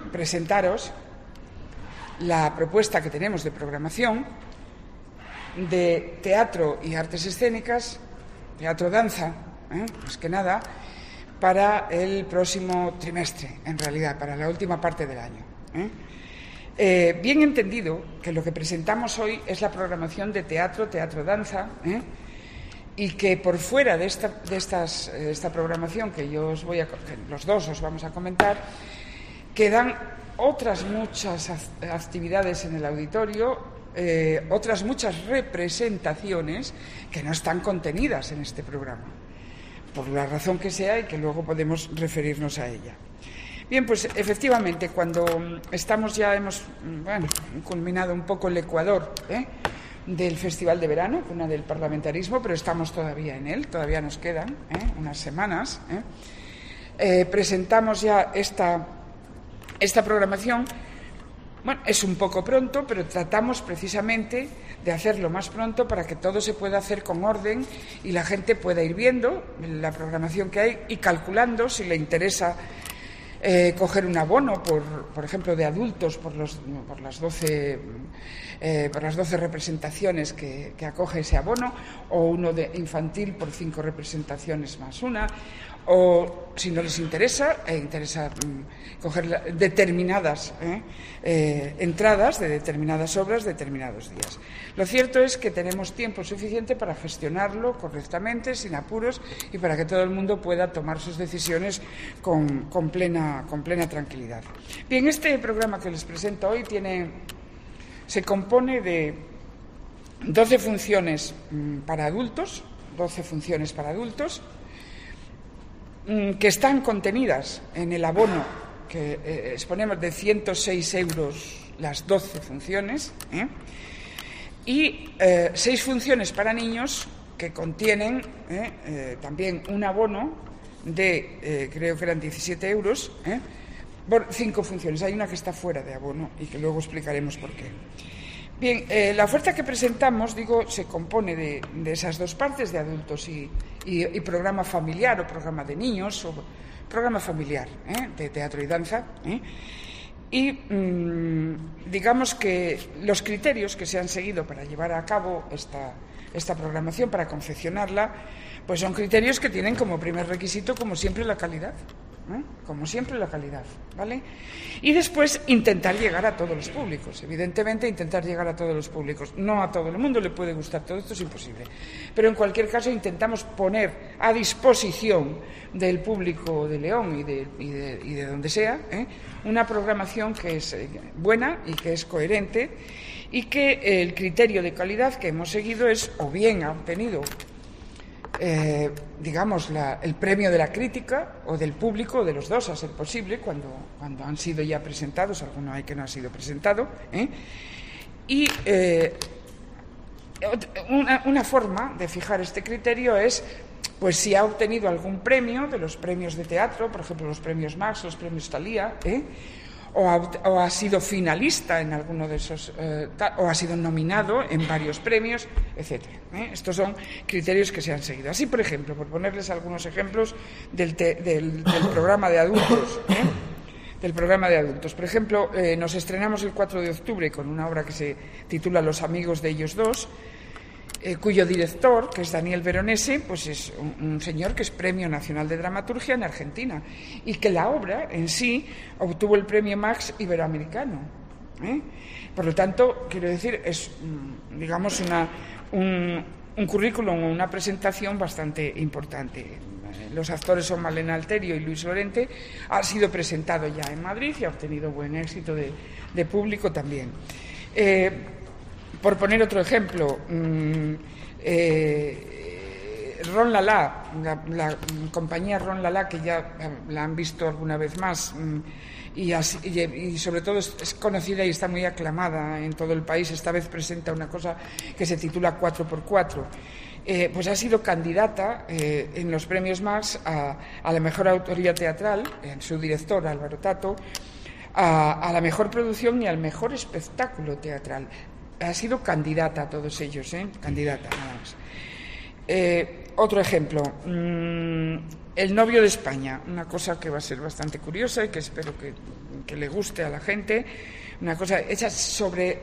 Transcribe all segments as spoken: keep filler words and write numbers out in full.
presentaros la propuesta que tenemos de programación de teatro y artes escénicas, teatro-danza, ¿eh? más que nada, para el próximo trimestre, en realidad, para la última parte del año. ¿eh? Eh, bien entendido que lo que presentamos hoy es la programación de teatro, teatro-danza, ¿eh? y que por fuera de esta, de estas, esta programación que yo os voy a, que los dos os vamos a comentar, quedan otras muchas actividades en el auditorio, eh, otras muchas representaciones que no están contenidas en este programa, por la razón que sea y que luego podemos referirnos a ella. Bien, pues efectivamente, cuando estamos ya, hemos bueno, culminado un poco el ecuador ¿eh? del Festival de Verano, una del parlamentarismo, pero estamos todavía en él, todavía nos quedan ¿eh? unas semanas. ¿eh? Eh, presentamos ya esta, esta programación. Bueno, es un poco pronto, pero tratamos precisamente de hacerlo más pronto para que todo se pueda hacer con orden y la gente pueda ir viendo la programación que hay y calculando si le interesa eh, coger un abono, por, por ejemplo, de adultos por, los, por, las doce, eh, por las doce representaciones que, que acoge ese abono, o uno de infantil por cinco representaciones más una, o si no les interesa, eh, interesa mm, coger la, determinadas eh, eh, entradas de determinadas obras, determinados días. Lo cierto es que tenemos tiempo suficiente para gestionarlo correctamente, sin apuros, y para que todo el mundo pueda tomar sus decisiones con, con, plena, con plena tranquilidad. Bien, este programa que les presento hoy tiene, se compone de doce funciones mm, para adultos, doce funciones para adultos, que están contenidas en el abono que eh, exponemos de ciento seis euros las doce funciones, ¿eh? y eh, seis funciones para niños que contienen eh, eh, también un abono de, eh, creo que eran diecisiete euros, ¿eh? por cinco funciones. Hay una que está fuera de abono y que luego explicaremos por qué. Bien, eh, la oferta que presentamos, digo, se compone de, de esas dos partes, de adultos y, y, y programa familiar o programa de niños o programa familiar, ¿eh? de teatro y danza. ¿eh? Y mmm, digamos que los criterios que se han seguido para llevar a cabo esta, esta programación, para confeccionarla, pues son criterios que tienen como primer requisito, como siempre, la calidad. ¿Eh? Como siempre, la calidad, ¿vale? Y después intentar llegar a todos los públicos, evidentemente intentar llegar a todos los públicos. No a todo el mundo le puede gustar todo esto, es imposible. Pero en cualquier caso intentamos poner a disposición del público de León y de, y de, y de donde sea, ¿eh? una programación que es buena y que es coherente y que el criterio de calidad que hemos seguido es, o bien ha obtenido Eh, digamos, la, el premio de la crítica o del público, o de los dos, a ser posible, cuando, cuando han sido ya presentados, alguno hay que no ha sido presentado, ¿eh? y eh, una, una forma de fijar este criterio es, pues, si ha obtenido algún premio de los premios de teatro, por ejemplo, los premios Max, los premios Thalía, ¿eh? O ha, o ha sido finalista en alguno de esos, eh, o ha sido nominado en varios premios, etcétera. ¿eh? Estos son criterios que se han seguido. Así, por ejemplo, por ponerles algunos ejemplos del, te, del, del programa de adultos, ¿eh? del programa de adultos. Por ejemplo, eh, nos estrenamos el cuatro de octubre con una obra que se titula Los amigos de ellos dos, Eh, cuyo director, que es Daniel Veronese, pues es un, un señor que es Premio Nacional de Dramaturgia en Argentina y que la obra en sí obtuvo el Premio Max Iberoamericano. ¿eh? Por lo tanto, quiero decir, es, digamos, una, un, un currículum o una presentación bastante importante. Los actores son Malena Alterio y Luis Lorente. Ha sido presentado ya en Madrid y ha obtenido buen éxito de, de público también. Eh, Por poner otro ejemplo, mmm, eh, Ron Lala, la, la compañía Ron Lala, que ya la han visto alguna vez más mmm, y, así, y, y sobre todo es, es conocida y está muy aclamada en todo el país. Esta vez presenta una cosa que se titula cuatro por cuatro. Eh, pues ha sido candidata eh, en los premios Max a, a la mejor autoría teatral, en su director Álvaro Tato, a, a la mejor producción y al mejor espectáculo teatral. Ha sido candidata a todos ellos, ¿eh? Candidata, nada más. Eh, otro ejemplo, mmm, El novio de España, una cosa que va a ser bastante curiosa y que espero que, que le guste a la gente, una cosa hecha sobre,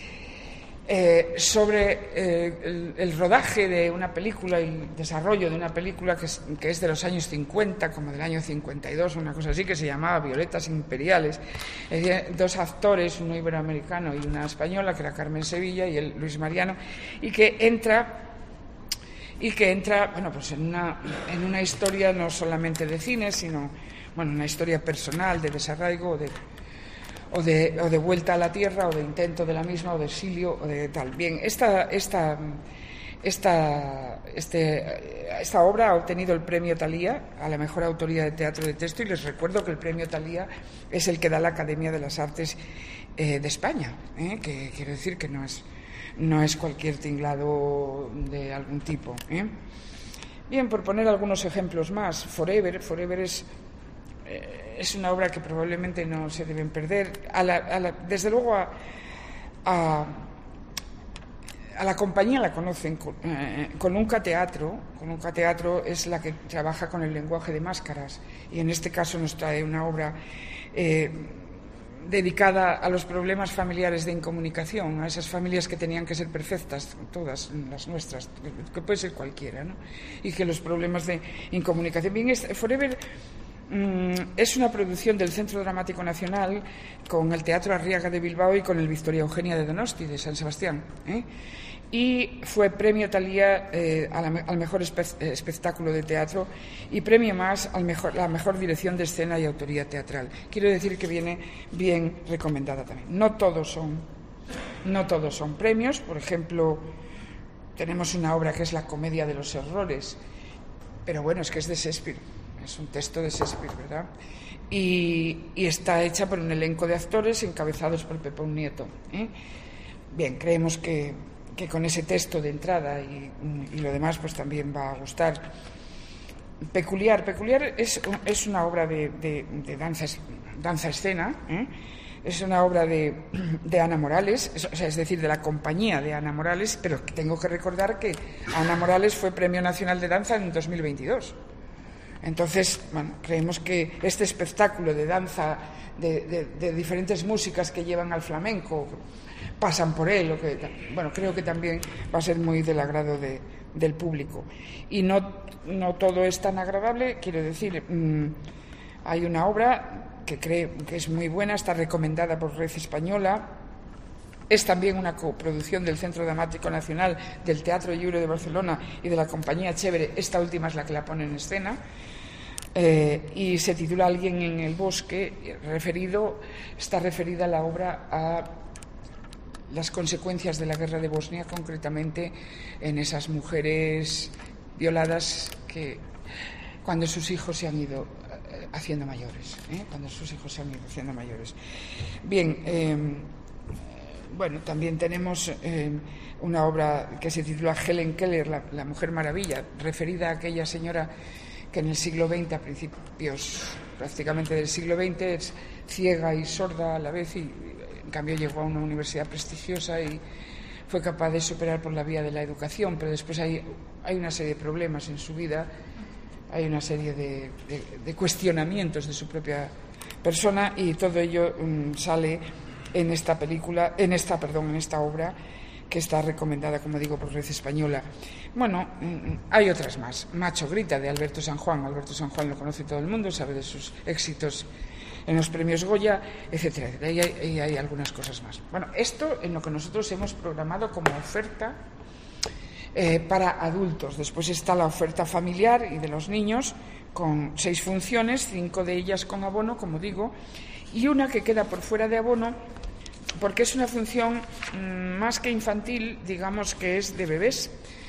eh, sobre eh, el, el rodaje de una película y el desarrollo de una película que es, que es de los años cincuenta, como del año cincuenta y dos, una cosa así, que se llamaba Violetas Imperiales. Es decir, dos actores, uno iberoamericano y una española, que era Carmen Sevilla y el Luis Mariano, y que entra... y que entra, bueno, pues en una, en una historia no solamente de cine, sino, bueno, una historia personal, de desarraigo, o de, o de, o de vuelta a la tierra, o de intento de la misma, o de exilio, o de tal. Bien, esta, esta, esta, este, esta obra ha obtenido el premio Thalía a la mejor autoría de teatro de texto, y les recuerdo que el premio Thalía es el que da la Academia de las Artes eh, de España, ¿eh? que quiero decir que no es... no es cualquier tinglado de algún tipo, ¿eh? Bien, por poner algunos ejemplos más, Forever, Forever es, eh, es una obra que probablemente no se deben perder. A la, a la, desde luego a, a, a la compañía la conocen, con, eh, Colunca Teatro, Colunca Teatro es la que trabaja con el lenguaje de máscaras, y en este caso nos trae una obra eh, dedicada a los problemas familiares de incomunicación, a esas familias que tenían que ser perfectas, todas las nuestras, que puede ser cualquiera, ¿no? Y que los problemas de incomunicación. Bien, Forever mmm, es una producción del Centro Dramático Nacional con el Teatro Arriaga de Bilbao y con el Victoria Eugenia de Donosti, de San Sebastián, ¿eh? Y fue premio Thalía eh, a la, al mejor espe espectáculo de teatro y premio más a la mejor dirección de escena y autoría teatral. Quiero decir que viene bien recomendada también. No todos son, no todos son premios. Por ejemplo, tenemos una obra que es La Comedia de los Errores, pero bueno, es que es de Shakespeare, es un texto de Shakespeare, ¿verdad? Y, y está hecha por un elenco de actores encabezados por Pepón Nieto, ¿eh? Bien, creemos que que con ese texto de entrada y, y lo demás pues también va a gustar. Peculiar, Peculiar es, es una obra de, de, de danza, danza escena, ¿eh? Es una obra de, de Ana Morales, es, o sea, es decir, de la compañía de Ana Morales, pero tengo que recordar que Ana Morales fue Premio Nacional de Danza en dos mil veintidós. Entonces, bueno, creemos que este espectáculo de danza, de, de, de diferentes músicas que llevan al flamenco, pasan por él, o que, bueno, creo que también va a ser muy del agrado de, del público. Y no, no todo es tan agradable, quiero decir, mmm, hay una obra que creo que es muy buena, está recomendada por Red Española, es también una coproducción del Centro Dramático Nacional, del Teatro Lliure de Barcelona y de la compañía Chévere, esta última es la que la pone en escena, eh, y se titula Alguien en el bosque, referido, está referida a la obra a las consecuencias de la guerra de Bosnia, concretamente en esas mujeres violadas que cuando sus hijos se han ido haciendo mayores, ¿eh? cuando sus hijos se han ido haciendo mayores. Bien, eh, bueno, también tenemos eh, una obra que se titula Helen Keller, la, la Mujer Maravilla, referida a aquella señora que en el siglo veinte, a principios prácticamente del siglo veinte, es ciega y sorda a la vez y en cambio llegó a una universidad prestigiosa y fue capaz de superar por la vía de la educación, pero después hay, hay una serie de problemas en su vida, hay una serie de, de, de cuestionamientos de su propia persona y todo ello um, sale en esta película, en esta, perdón, en esta obra que está recomendada, como digo, por Red Española. Bueno, um, hay otras más. Macho Grita, de Alberto San Juan. Alberto San Juan lo conoce todo el mundo, sabe de sus éxitos en los premios Goya, etcétera, etcétera. Y hay, y hay algunas cosas más. Bueno, esto en lo que nosotros hemos programado como oferta eh, para adultos. Después está la oferta familiar y de los niños, con seis funciones, cinco de ellas con abono, como digo, y una que queda por fuera de abono, porque es una función mmm, más que infantil, digamos que es de bebés.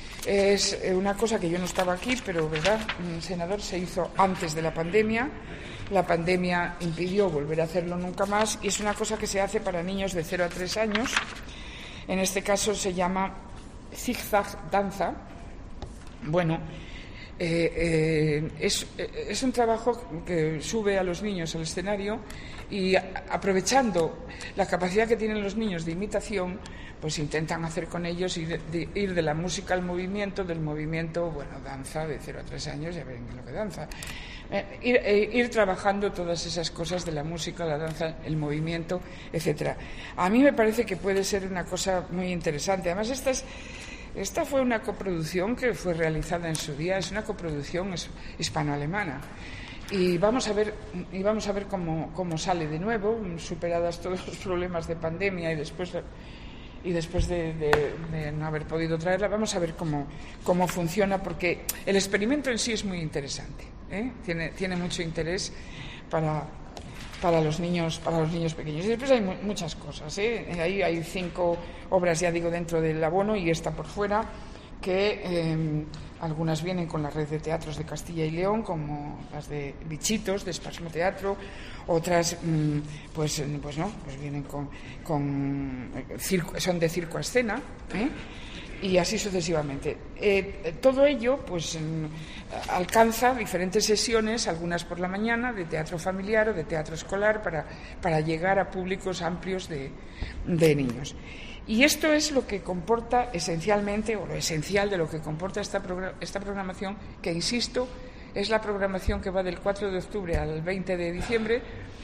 Es una cosa que yo no estaba aquí, pero, ¿verdad?, senador, se hizo antes de la pandemia. La pandemia impidió volver a hacerlo nunca más y es una cosa que se hace para niños de cero a tres años. En este caso se llama Zigzag Danza. Bueno, Eh, eh, es, es un trabajo que sube a los niños al escenario y a, aprovechando la capacidad que tienen los niños de imitación, pues intentan hacer con ellos ir de, de, ir de la música al movimiento, del movimiento, bueno, danza de cero a tres años, ya ven lo que danza, eh, ir, eh, ir trabajando todas esas cosas de la música, la danza, el movimiento, etcétera. A mí me parece que puede ser una cosa muy interesante. Además, esta es Esta fue una coproducción que fue realizada en su día, es una coproducción hispano-alemana. Y vamos a ver, y vamos a ver cómo, cómo sale de nuevo, superadas todos los problemas de pandemia y después, y después de, de, de no haber podido traerla, vamos a ver cómo, cómo funciona, porque el experimento en sí es muy interesante, ¿eh? Tiene, tiene mucho interés para... para los niños para los niños pequeños. Y después hay mu- muchas cosas, ¿eh? Ahí hay cinco obras, ya digo, dentro del abono y esta por fuera, que eh, algunas vienen con la red de teatros de Castilla y León, como las de Bichitos, de Espasmo Teatro, otras mmm, pues, pues no, pues vienen con, con circo, son de circo a escena, ¿eh? Y así sucesivamente. Eh, todo ello pues mm, alcanza diferentes sesiones, algunas por la mañana, de teatro familiar o de teatro escolar, para, para llegar a públicos amplios de, de niños. Y esto es lo que comporta esencialmente, o lo esencial de lo que comporta esta, progr- esta programación, que, insisto, es la programación que va del cuatro de octubre al veinte de diciembre,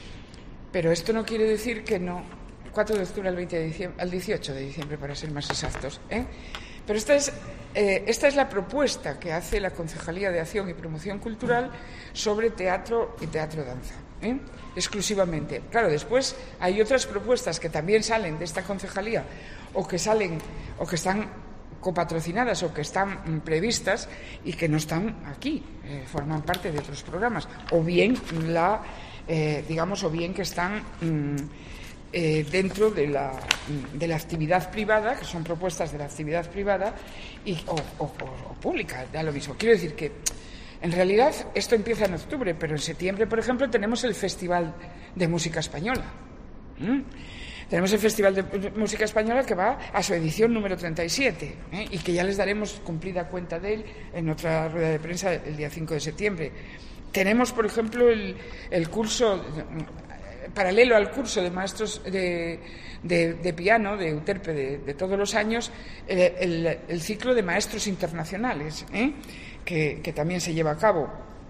pero esto no quiere decir que no... cuatro de octubre al, veinte de diciembre, al dieciocho de diciembre, para ser más exactos, ¿eh? Pero esta es, eh, esta es la propuesta que hace la Concejalía de Acción y Promoción Cultural sobre teatro y teatro-danza, ¿eh? Exclusivamente. Claro, después hay otras propuestas que también salen de esta concejalía o que salen o que están copatrocinadas o que están mm, previstas y que no están aquí, eh, forman parte de otros programas, o bien la, eh, digamos, o bien que están mm, Eh, dentro de la, de la actividad privada, que son propuestas de la actividad privada y, o, o, o pública, da lo mismo. Quiero decir que, en realidad, esto empieza en octubre, pero en septiembre, por ejemplo, tenemos el Festival de Música Española. ¿Mm? Tenemos el Festival de Música Española que va a su edición número treinta y siete, ¿eh? Y que ya les daremos cumplida cuenta de él en otra rueda de prensa el día cinco de septiembre. Tenemos, por ejemplo, el, el curso... paralelo al curso de maestros de, de, de piano de Euterpe de, de todos los años, el, el, el ciclo de maestros internacionales, ¿eh? que, que también se lleva a cabo.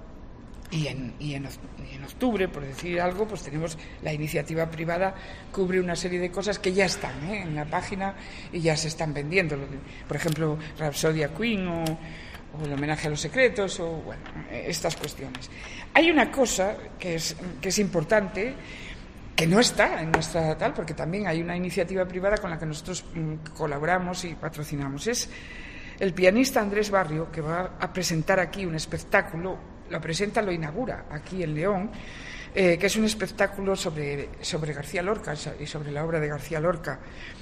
Y en, y, en, y en octubre, por decir algo, pues tenemos la iniciativa privada, cubre una serie de cosas que ya están, ¿eh? en la página y ya se están vendiendo. Por ejemplo, Rapsodia Queen o, o el homenaje a los secretos, o bueno, estas cuestiones. Hay una cosa que es, que es importante, que no está en nuestra tal, porque también hay una iniciativa privada con la que nosotros mm, colaboramos y patrocinamos. Es el pianista Andrés Barrio, que va a presentar aquí un espectáculo, lo presenta, lo inaugura aquí en León, eh, que es un espectáculo sobre, sobre García Lorca y sobre la obra de García Lorca.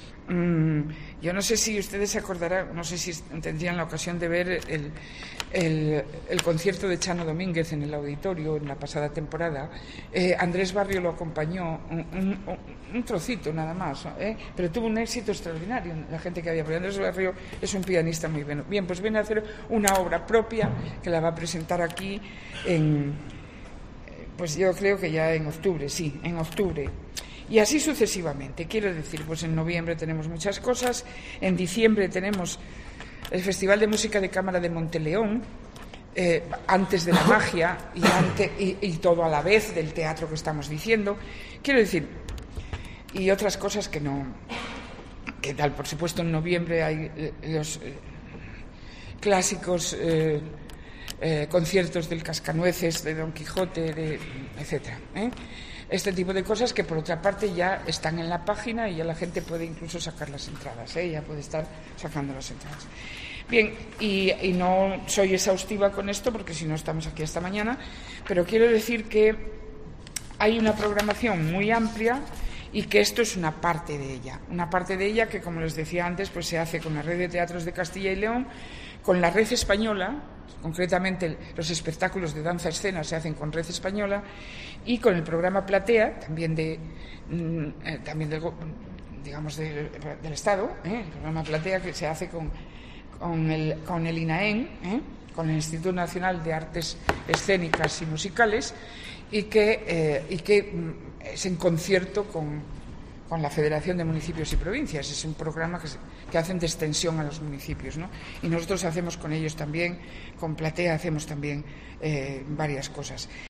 Mm, yo no sé si ustedes se acordarán, no sé si tendrían la ocasión de ver el, el, el concierto de Chano Domínguez en el auditorio en la pasada temporada. eh, Andrés Barrio lo acompañó un, un, un trocito nada más, ¿eh? Pero tuvo un éxito extraordinario la gente que había, porque Andrés Barrio es un pianista muy bueno. Bien, pues viene a hacer una obra propia que la va a presentar aquí en, pues yo creo que ya en octubre, sí, en octubre. Y así sucesivamente. Quiero decir, pues en noviembre tenemos muchas cosas, en diciembre tenemos el Festival de Música de Cámara de Monteleón, eh, antes de la magia y, ante, y, y todo a la vez del teatro que estamos diciendo. Quiero decir, y otras cosas que no... que tal, por supuesto, en noviembre hay eh, los eh, clásicos eh, eh, conciertos del Cascanueces, de Don Quijote, de, etcétera, ¿eh? Este tipo de cosas que, por otra parte, ya están en la página y ya la gente puede incluso sacar las entradas, ¿eh? Ya puede estar sacando las entradas. Bien, y, y no soy exhaustiva con esto porque si no estamos aquí hasta mañana, pero quiero decir que hay una programación muy amplia y que esto es una parte de ella. Una parte de ella que, como les decía antes, pues se hace con la Red de Teatros de Castilla y León, con la Red Española, concretamente los espectáculos de danza escena se hacen con Red Española, y con el programa Platea, también de eh, también del, digamos del, del Estado, ¿eh? El programa Platea que se hace con, con, el, con el INAEM, ¿eh? con el Instituto Nacional de Artes Escénicas y Musicales y que, eh, y que es en concierto con, con la Federación de Municipios y Provincias. Es un programa que, que hacen de extensión a los municipios, ¿no? Y nosotros hacemos con ellos también, con Platea hacemos también eh, varias cosas.